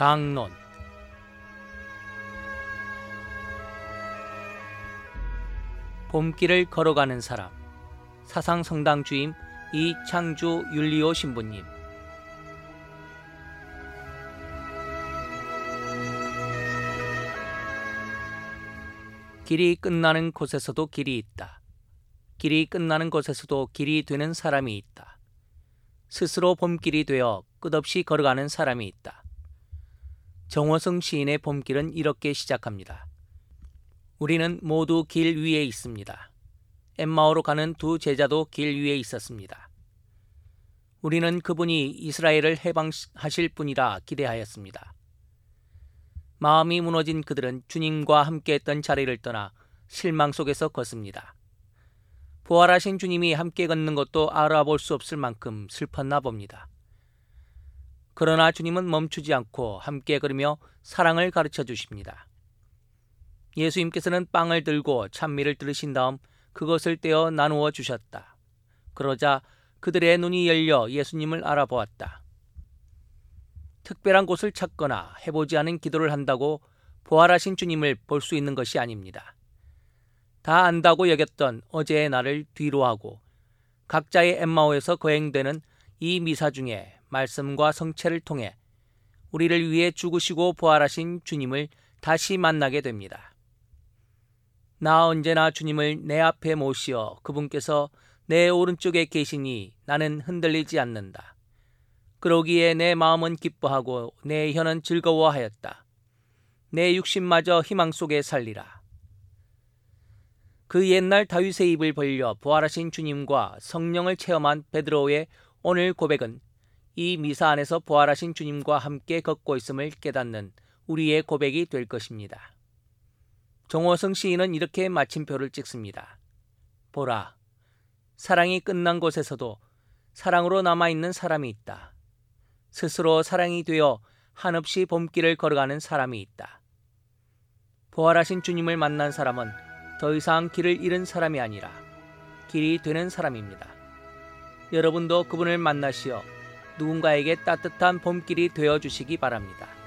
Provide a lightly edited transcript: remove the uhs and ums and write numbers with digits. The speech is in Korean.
강론. 봄길을 걸어가는 사람. 사상성당 주임 이창주 율리오 신부님. 길이 끝나는 곳에서도 길이 있다. 길이 끝나는 곳에서도 길이 되는 사람이 있다. 스스로 봄길이 되어 끝없이 걸어가는 사람이 있다. 정호성 시인의 봄길은 이렇게 시작합니다. 우리는 모두 길 위에 있습니다. 엠마오로 가는 두 제자도 길 위에 있었습니다. 우리는 그분이 이스라엘을 해방하실 분이라 기대하였습니다. 마음이 무너진 그들은 주님과 함께했던 자리를 떠나 실망 속에서 걷습니다. 부활하신 주님이 함께 걷는 것도 알아볼 수 없을 만큼 슬펐나 봅니다. 그러나 주님은 멈추지 않고 함께 걸으며 사랑을 가르쳐 주십니다. 예수님께서는 빵을 들고 찬미를 들으신 다음 그것을 떼어 나누어 주셨다. 그러자 그들의 눈이 열려 예수님을 알아보았다. 특별한 곳을 찾거나 해보지 않은 기도를 한다고 부활하신 주님을 볼 수 있는 것이 아닙니다. 다 안다고 여겼던 어제의 날을 뒤로하고 각자의 엠마오에서 거행되는 이 미사 중에 말씀과 성체를 통해 우리를 위해 죽으시고 부활하신 주님을 다시 만나게 됩니다. 나 언제나 주님을 내 앞에 모시어 그분께서 내 오른쪽에 계시니 나는 흔들리지 않는다. 그러기에 내 마음은 기뻐하고 내 혀는 즐거워하였다. 내 육신마저 희망 속에 살리라. 그 옛날 다윗의 입을 벌려 부활하신 주님과 성령을 체험한 베드로의 오늘 고백은 이 미사 안에서 부활하신 주님과 함께 걷고 있음을 깨닫는 우리의 고백이 될 것입니다. 정호성 시인은 이렇게 마침표를 찍습니다. 보라, 사랑이 끝난 곳에서도 사랑으로 남아있는 사람이 있다. 스스로 사랑이 되어 한없이 봄길을 걸어가는 사람이 있다. 부활하신 주님을 만난 사람은 더 이상 길을 잃은 사람이 아니라 길이 되는 사람입니다. 여러분도 그분을 만나시어 누군가에게 따뜻한 봄길이 되어주시기 바랍니다.